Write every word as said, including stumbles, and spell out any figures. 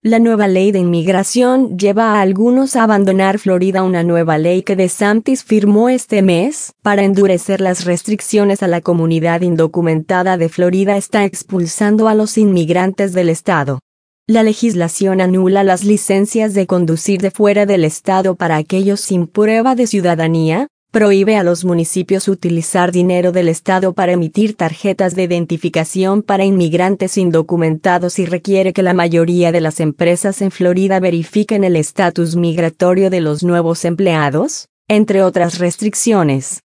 La nueva ley de inmigración lleva a algunos a abandonar Florida. Una nueva ley que DeSantis firmó este mes para endurecer las restricciones a la comunidad indocumentada de Florida está expulsando a los inmigrantes del estado. La legislación anula las licencias de conducir de fuera del estado para aquellos sin prueba de ciudadanía, prohíbe a los municipios utilizar dinero del estado para emitir tarjetas de identificación para inmigrantes indocumentados y requiere que la mayoría de las empresas en Florida verifiquen el estatus migratorio de los nuevos empleados, entre otras restricciones.